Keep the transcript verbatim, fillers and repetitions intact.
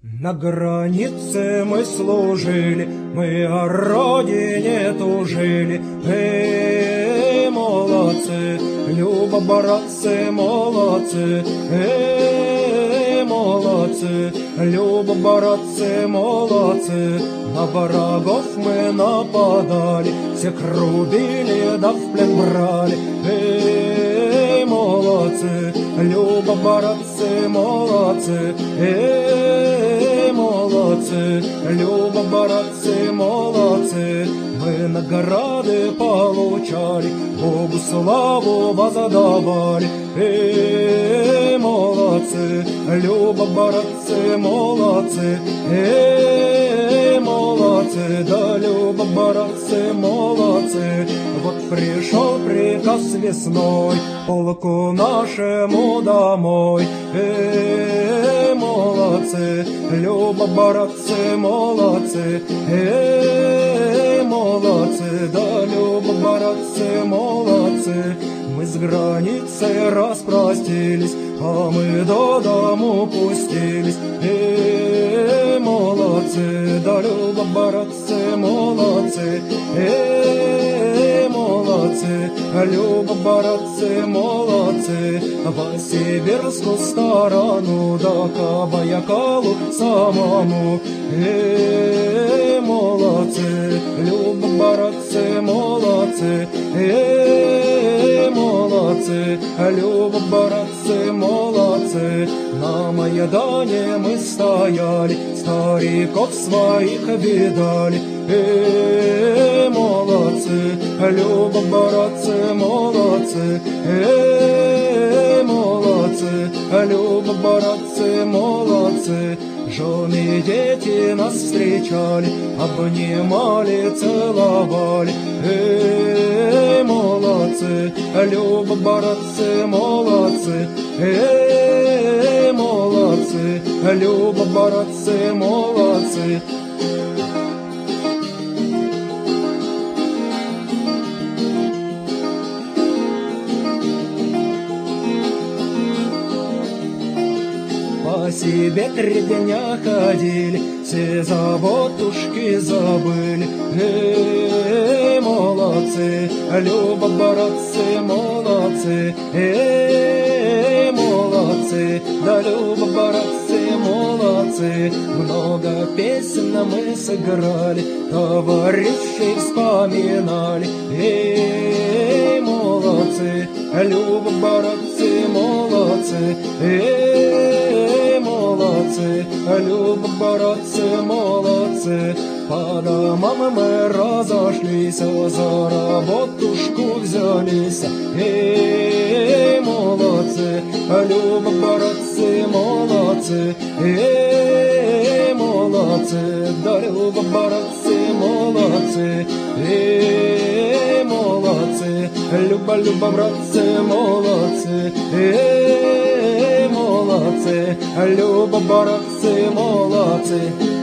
На границе мы служили, мы о родине тужили. Эй, молодцы, Люба, братцы, молодцы. Эй, молодцы, Люба, братцы, молодцы. На врагов мы нападали, всех рубили, да в плен брали. Эй, молодцы, Люба, братцы, молодцы. Эй, молодцы, Люба, братцы, молодцы. Мы награды получали, Богу славу воздавали. Эй, молодцы, Люба, братцы, молодцы. Эй, молодцы, да, Люба, братцы, молодцы. Вот пришел приказ весной полку нашему домой. Эй, молодцы, Люба, братцы, молодцы. Эй, молодцы, да, Люба, братцы, молодцы. Мы с границей распростились, а мы до дому пустились. Эй, молодцы, да, Люба, братцы, молодцы. Эй, молодцы, Люба, братцы, молодцы. В сибирскую сторону, да к Байкалу самому. Эй, молодцы, Люба, братцы, молодцы. Эй, молодцы, Люба, братцы, молодцы. На Майдане мы стояли, стариков своих видали. Эй, молодцы, Люба, братцы, молодцы. Эй, молодцы, Люба, братцы, молодцы. Жены и дети нас встречали, обнимали, целовали. Эй, молодцы, Люба, братцы, молодцы. Эй, молодцы, Люба, братцы, молодцы. По себе три дня ходили, все заботушки забыли. Эй, молодцы, Люба, братцы, молодцы. Эй, молодцы, да, Люба, братцы, молодцы. Много песен мы сыграли, товарищей вспоминали. Эй, молодцы, Люба, братцы, молодцы. Эй, молодцы, Люба, братцы, молодцы. По домам мы разошлись, за работушку взялись. Эй, молодцы, Люба, братцы, молодцы. Эй, молодцы, да, Люба, братцы, молодцы. Эй, молодцы, Люба, Люба, братцы, молодцы. Эй, молодцы, Люба, братцы, молодцы.